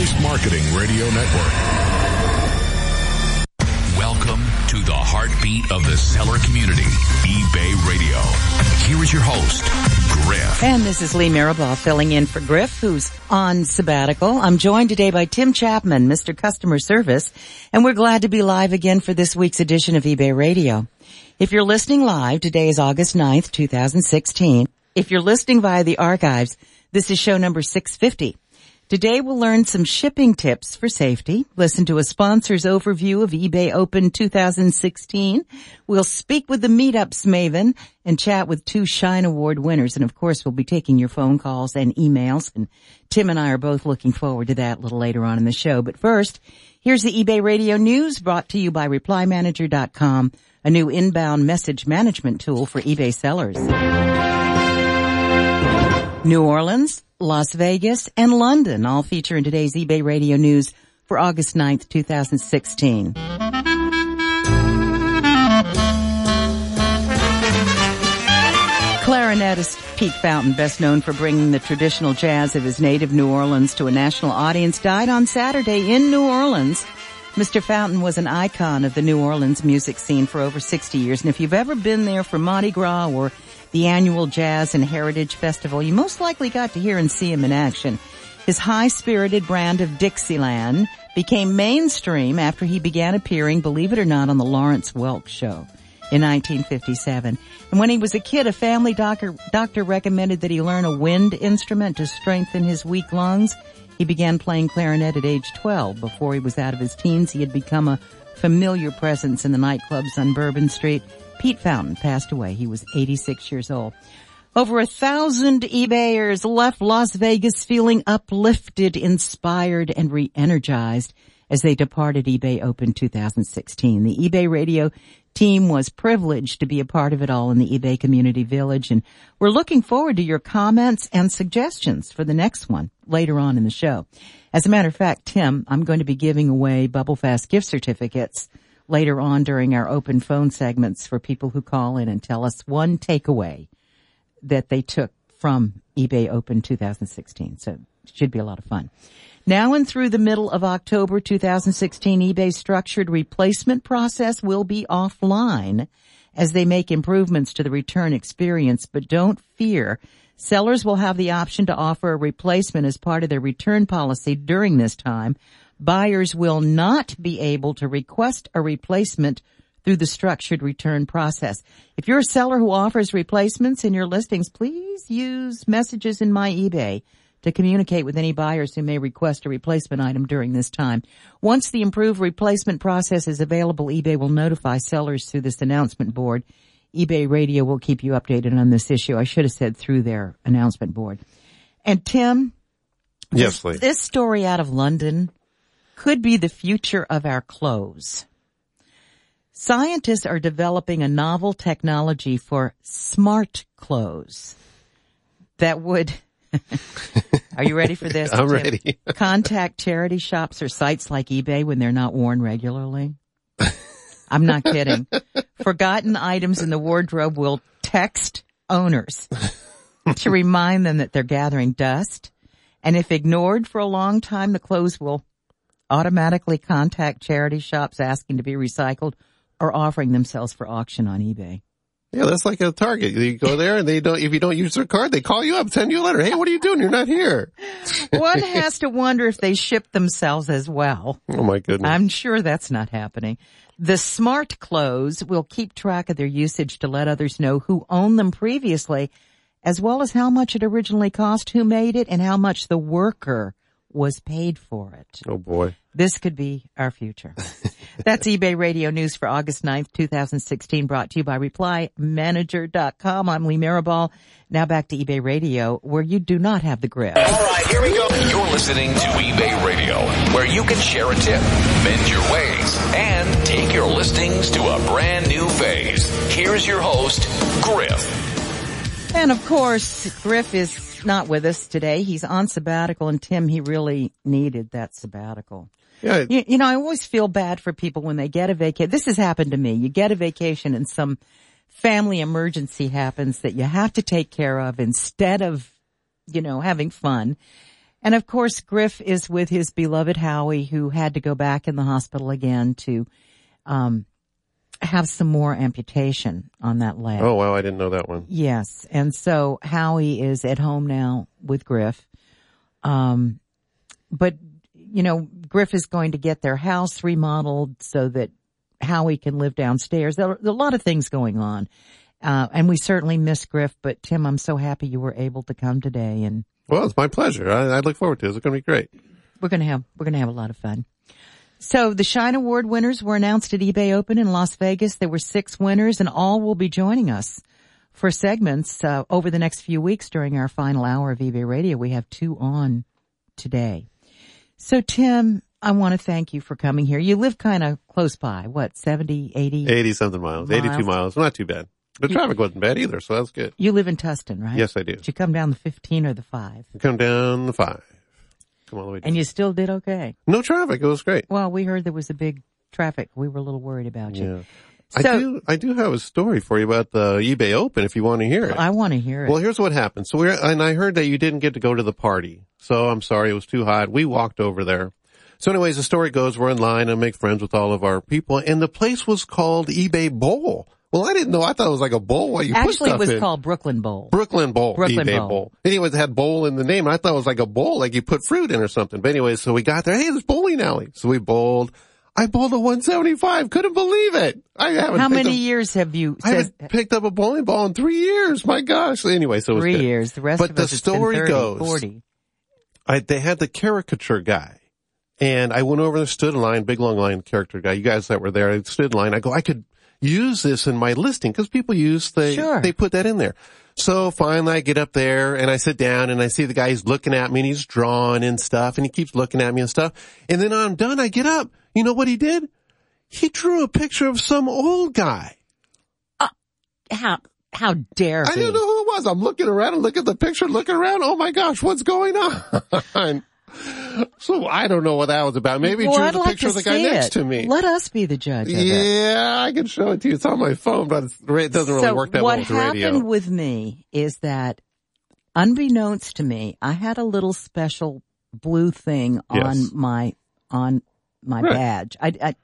Voice Marketing Radio Network. Welcome to the heartbeat of the seller community, eBay Radio. Here is your host, Griff. And this is Lee Mirabal filling in for Griff, who's on sabbatical. I'm joined today by Tim Chapman, Mr. Customer Service, and we're glad to be live again for this week's edition of eBay Radio. If you're listening live, today is August 9th, 2016. If you're listening via the archives, this is show number 650. Today we'll learn some shipping tips for safety, listen to a sponsor's overview of eBay Open 2016. We'll speak with the Meetups Maven and chat with 2 Shine Award winners. And of course, we'll be taking your phone calls and emails. And Tim and I are both looking forward to that a little later on in the show. But first, here's the eBay Radio News brought to you by ReplyManager.com, a new inbound message management tool for eBay sellers. New Orleans, Las Vegas, and London all feature in today's eBay Radio News for August 9th, 2016. Clarinetist Pete Fountain, best known for bringing the traditional jazz of his native New Orleans to a national audience, died on Saturday in New Orleans. Mr. Fountain was an icon of the New Orleans music scene for over 60 years, and if you've ever been there for Mardi Gras or the annual Jazz and Heritage Festival, you most likely got to hear and see him in action. His high-spirited brand of Dixieland became mainstream after he began appearing, believe it or not, on the Lawrence Welk Show in 1957. And when he was a kid, a family doctor recommended that he learn a wind instrument to strengthen his weak lungs. He began playing clarinet at age 12. Before he was out of his teens, he had become a familiar presence in the nightclubs on Bourbon Street. Pete Fountain passed away. He was 86 years old. Over 1,000 eBayers left Las Vegas feeling uplifted, inspired, and re-energized as they departed eBay Open 2016. The eBay Radio team was privileged to be a part of it all in the eBay Community Village, and we're looking forward to your comments and suggestions for the next one later on in the show. As a matter of fact, Tim, I'm going to be giving away Bubble Fast gift certificates later on during our open phone segments for people who call in and tell us one takeaway that they took from eBay Open 2016. So it should be a lot of fun. Now and through the middle of October 2016, eBay's structured replacement process will be offline as they make improvements to the return experience. But don't fear. Sellers will have the option to offer a replacement as part of their return policy during this time. Buyers will not be able to request a replacement through the structured return process. If you're a seller who offers replacements in your listings, please use messages in My eBay to communicate with any buyers who may request a replacement item during this time. Once the improved replacement process is available, eBay will notify sellers through this announcement board. eBay Radio will keep you updated on this issue. I should have said through their announcement board. And Tim, yes, Lee. This story out of London could be the future of our clothes. Scientists are developing a novel technology for smart clothes that would, are you ready for this? I'm ready. Contact charity shops or sites like eBay when they're not worn regularly. I'm not kidding. Forgotten items in the wardrobe will text owners to remind them that they're gathering dust. And if ignored for a long time, the clothes will automatically contact charity shops asking to be recycled or offering themselves for auction on eBay. Yeah, that's like a Target. You go there and if you don't use their card, they call you up, send you a letter. Hey, what are you doing? You're not here. One has to wonder if they ship themselves as well. Oh my goodness. I'm sure that's not happening. The smart clothes will keep track of their usage to let others know who owned them previously, as well as how much it originally cost, who made it, and how much the worker was paid for it. Oh boy. This could be our future. That's eBay Radio News for August 9th, 2016, brought to you by ReplyManager.com. I'm Lee Mirabal. Now back to eBay Radio, where you do not have the grip. All right, here we go. You're listening to eBay Radio, where you can share a tip, mend your ways, and take your listings to a brand new phase. Here's your host, Griff. And of course, Griff is not with us today. He's on sabbatical, and Tim, he really needed that sabbatical. Yeah. You know, I always feel bad for people when they get a vacation. This has happened to me. You get a vacation and some family emergency happens that you have to take care of instead of, you know, having fun. And of course, Griff is with his beloved Howie, who had to go back in the hospital again to have some more amputation on that leg. Oh, wow, I didn't know that one. Yes. And so Howie is at home now with Griff. But, you know, Griff is going to get their house remodeled so that Howie can live downstairs. There are a lot of things going on. And we certainly miss Griff, but Tim, I'm so happy you were able to come today. And well, it's my pleasure. I look forward to it. It's going to be great. We're going to have a lot of fun. So the Shine Award winners were announced at eBay Open in Las Vegas. There were 6 winners, and all will be joining us for segments over the next few weeks during our final hour of eBay Radio. We have 2 on today. So Tim, I want to thank you for coming here. You live kind of close by, what, 70, 80? 80-something miles, 82 miles. Not too bad. The traffic wasn't bad either, so that's good. You live in Tustin, right? Yes, I do. Did you come down the 15 or the 5? Come down the 5. Come all the way down. And you still did okay? No traffic. It was great. Well, we heard there was a big traffic. We were a little worried about you. Yeah. So, I do have a story for you about the eBay Open if you want to hear it. I want to hear it. Well, here's what happened. So and I heard that you didn't get to go to the party. So I'm sorry, it was too hot. We walked over there. So anyways, the story goes, we're in line and make friends with all of our people, and the place was called eBay Bowl. Well, I didn't know. I thought it was like a bowl where you put stuff in. Actually, it was called Brooklyn Bowl. Brooklyn Bowl. Brooklyn eBay Bowl. Anyways, it had bowl in the name. I thought it was like a bowl, like you put fruit in or something. But anyways, so we got there. Hey, there's bowling alley. So we bowled. I bowled a 175. Couldn't believe it. How many years have you? I haven't picked up a bowling ball in 3 years. My gosh. Anyway, so it was 3 good. years. The rest but of the us, story it's been 30, goes, 40. they had the caricature guy. And I went over there, stood in line, big long line character guy. You guys that were there, I stood in line. I go, I could use this in my listing because people they put that in there. So finally I get up there and I sit down and I see the guy, he's looking at me and he's drawing and stuff and he keeps looking at me and stuff. And then I'm done. I get up. You know what he did? He drew a picture of some old guy. How dare he? I don't know who it was. I'm looking around and look at the picture, looking around. Oh my gosh, what's going on? So I don't know what that was about. Maybe he drew the picture of the guy next to me. Let us be the judge of it. Yeah, I can show it to you. It's on my phone, but it doesn't really work that well with the radio. What happened with me is that, unbeknownst to me, I had a little special blue thing on my badge. I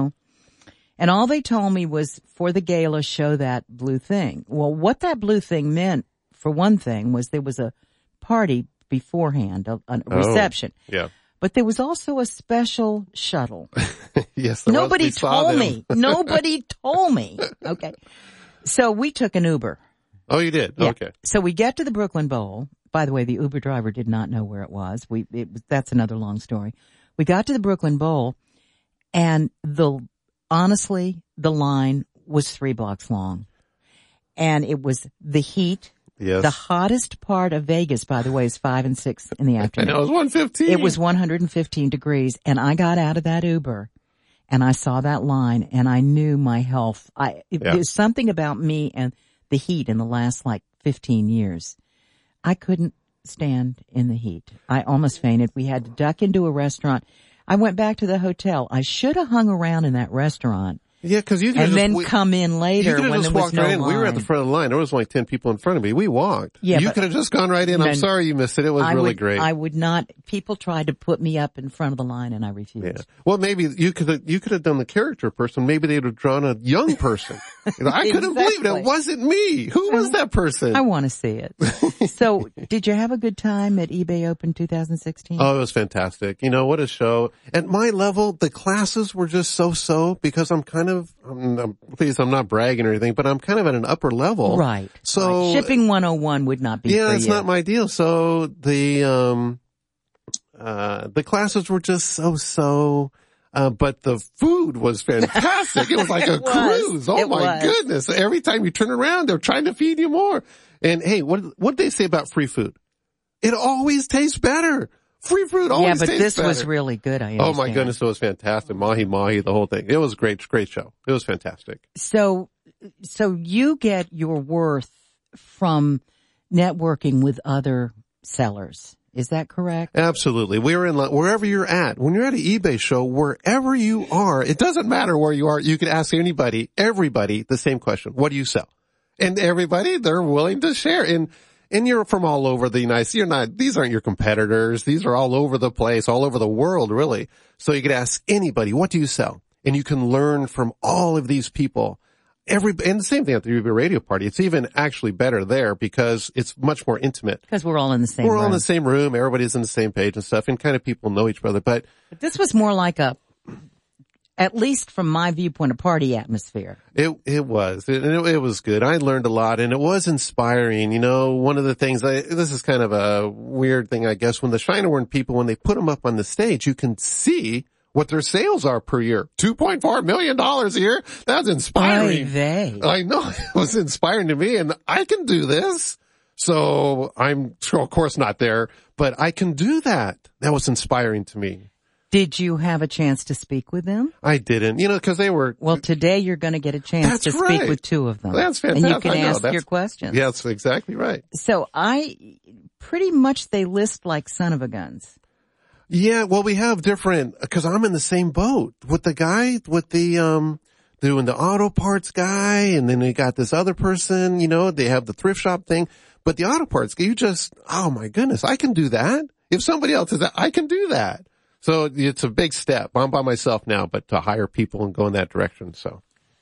and all they told me was for the gala, show that blue thing. Well, what that blue thing meant, for one thing, was there was a party beforehand, a reception. Yeah. But there was also a special shuttle. Yes. Nobody told me. Nobody told me. Okay. So we took an Uber. Oh, you did? Yeah. Okay. So we get to the Brooklyn Bowl. By the way, the Uber driver did not know where it was. That's another long story. We got to the Brooklyn Bowl and honestly, the line was 3 blocks long. And it was the heat. Yes. The hottest part of Vegas, by the way, is 5 and 6 in the afternoon. And it was 115. It was 115 degrees. And I got out of that Uber and I saw that line and I knew my health. There's something about me and the heat in the last 15 years. I couldn't stand in the heat. I almost fainted. We had to duck into a restaurant. I went back to the hotel. I should have hung around in that restaurant. Yeah, because you could come in later when there was no line. We were at the front of the line. There was only 10 people in front of me. We walked. Yeah, you could have just gone right in. I'm sorry you missed it. It was really great. I would not. People tried to put me up in front of the line, and I refused. Yeah. Well, maybe you could have done the character person. Maybe they would have drawn a young person. I couldn't believe it. It wasn't me. Who was that person? I want to see it. So, did you have a good time at eBay Open 2016? Oh, it was fantastic. You know, what a show. At my level, the classes were just so because please, I'm not bragging or anything, but I'm kind of at an upper level. Right. So Shipping 101 would not be for you. Yeah, it's not my deal. So the classes were just so, but the food was fantastic. It was like a cruise. Oh my goodness. Every time you turn around, they're trying to feed you more. And hey, what did they say about free food? It always tastes better. Free fruit always tastes better. Yeah, but this was really good, I understand. Oh my goodness, it was fantastic. Mahi, the whole thing. It was a great show. It was fantastic. So you get your worth from networking with other sellers. Is that correct? Absolutely. Wherever you're at, when you're at an eBay show, wherever you are, it doesn't matter where you are. You can ask everybody, the same question. What do you sell? And everybody, they're willing to share. And and you're from all over the United States. These aren't your competitors. These are all over the place, all over the world, really. So you could ask anybody, what do you sell? And you can learn from all of these people. And the same thing at the eBay Radio Party. It's even actually better there because it's much more intimate. Because we're all in the same room. We're all in the same room. Everybody's on the same page and stuff, and kind of people know each other. But this was more like at least from my viewpoint, a party atmosphere. It was. It was good. I learned a lot, and it was inspiring. You know, one of the things, this is kind of a weird thing, I guess, when the Shinerworn people, when they put them up on the stage, you can see what their sales are per year. $2.4 million a year. That's inspiring. I know. It was inspiring to me, and I can do this. So I'm, of course, not there, but I can do that. That was inspiring to me. Did you have a chance to speak with them? I didn't, because they were... Well, today you're going to get a chance to speak with two of them. That's fantastic. And you can ask your questions. Yeah, that's exactly right. So pretty much they list like son of a guns. Yeah, well, we have different, because I'm in the same boat with the guy, with the, doing the auto parts guy, and then we got this other person, they have the thrift shop thing. But the auto parts guy, oh my goodness, I can do that. If somebody else is that, I can do that. So it's a big step. I'm by myself now, but to hire people and go in that direction, so.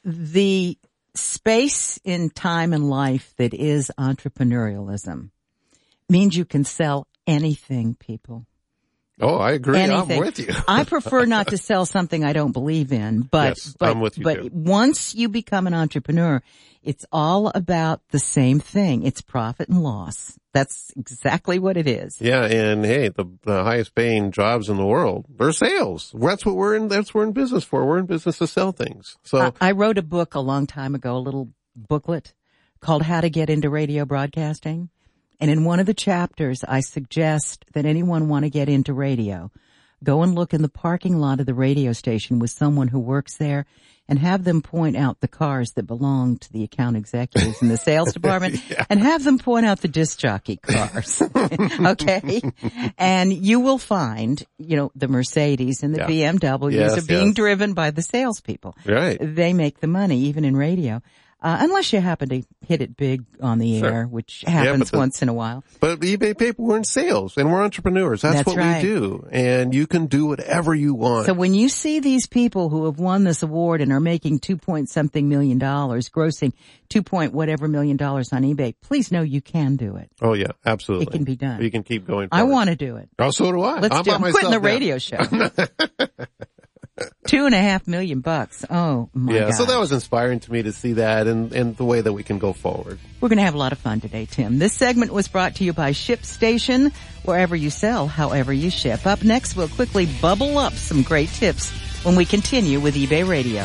The space in time and life that is entrepreneurialism means you can sell anything, people. Oh, I agree. Anything. I'm with you. I prefer not to sell something I don't believe in, but I'm with you too. Once you become an entrepreneur, it's all about the same thing. It's profit and loss. That's exactly what it is. Yeah, and hey, the highest paying jobs in the world are sales. That's what we're in business for. We're in business to sell things. So I wrote a book a long time ago, a little booklet called How to Get into Radio Broadcasting. And in one of the chapters, I suggest that anyone want to get into radio, go and look in the parking lot of the radio station with someone who works there and have them point out the cars that belong to the account executives in the sales department and have them point out the disc jockey cars. Okay? And you will find, the Mercedes and the BMWs are being driven by the salespeople. Right. They make the money, even in radio. Unless you happen to hit it big on the air, which happens once in a while. But eBay people, we're in sales and we're entrepreneurs. That's what we do. And you can do whatever you want. So when you see these people who have won this award and are making $2.something million, grossing $2.whatever million on eBay, please know you can do it. Oh yeah, absolutely. It can be done. You can keep going forward. I want to do it. Oh, so do I. I'm quitting the radio show. $2.5 million. Oh my God. So that was inspiring to me to see that and the way that we can go forward. We're going to have a lot of fun today, Tim. This segment was brought to you by ShipStation, wherever you sell, however you ship. Up next, we'll quickly bubble up some great tips when we continue with eBay Radio.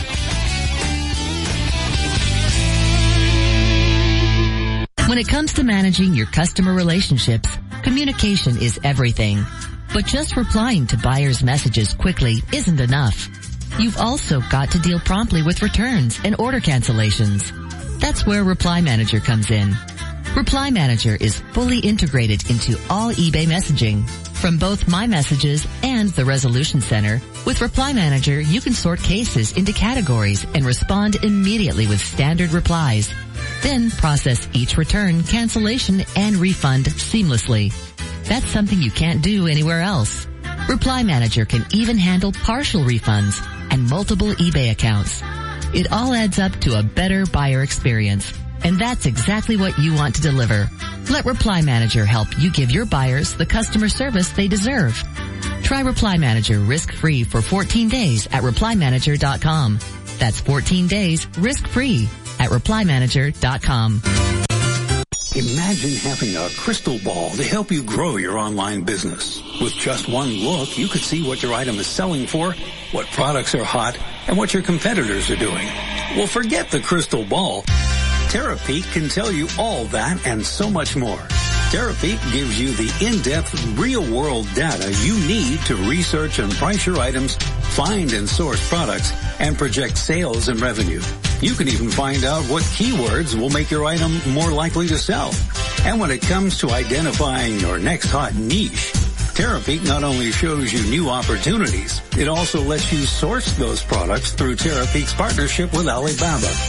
When it comes to managing your customer relationships, communication is everything. But just replying to buyers' messages quickly isn't enough. You've also got to deal promptly with returns and order cancellations. That's where Reply Manager comes in. Reply Manager is fully integrated into all eBay messaging, from both My Messages and the Resolution Center. With Reply Manager, you can sort cases into categories and respond immediately with standard replies. Then process each return, cancellation, and refund seamlessly. That's something you can't do anywhere else. Reply Manager can even handle partial refunds and multiple eBay accounts. It all adds up to a better buyer experience. And that's exactly what you want to deliver. Let Reply Manager help you give your buyers the customer service they deserve. Try Reply Manager risk-free for 14 days at ReplyManager.com. That's 14 days risk-free at ReplyManager.com. Imagine having a crystal ball to help you grow your online business. With just one look, you could see what your item is selling for, what products are hot, and what your competitors are doing. Well, forget the crystal ball. Terapeak can tell you all that and so much more. Terapeak gives you the in-depth, real-world data you need to research and price your items, find and source products, and project sales and revenue. You can even find out what keywords will make your item more likely to sell. And when it comes to identifying your next hot niche, Terapeak not only shows you new opportunities, it also lets you source those products through Terapeak's partnership with Alibaba.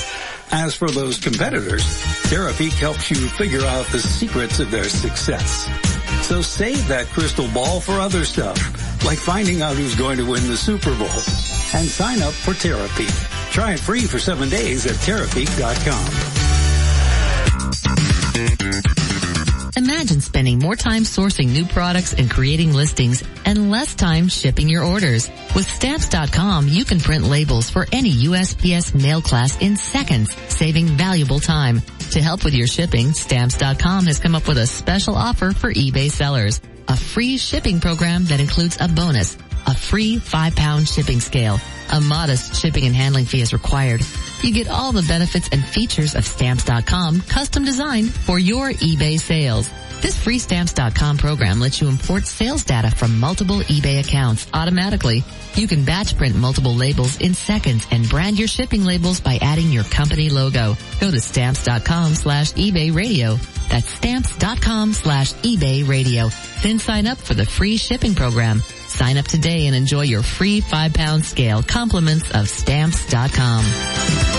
As for those competitors, Terapeak helps you figure out the secrets of their success. So save that crystal ball for other stuff, like finding out who's going to win the Super Bowl. And sign up for Terapeak. Try it free for 7 days at Terapeak.com. Imagine spending more time sourcing new products and creating listings and less time shipping your orders. With Stamps.com, you can print labels for any USPS mail class in seconds, saving valuable time. To help with your shipping, Stamps.com has come up with a special offer for eBay sellers. A free shipping program that includes a bonus, a free 5-pound shipping scale. A modest shipping and handling fee is required. You get all the benefits and features of Stamps.com, custom designed for your eBay sales. This free Stamps.com program lets you import sales data from multiple eBay accounts automatically. You can batch print multiple labels in seconds and brand your shipping labels by adding your company logo. Go to Stamps.com/eBay radio. That's Stamps.com/eBay radio. Then sign up for the free shipping program. Sign up today and enjoy your free 5-pound scale compliments of Stamps.com.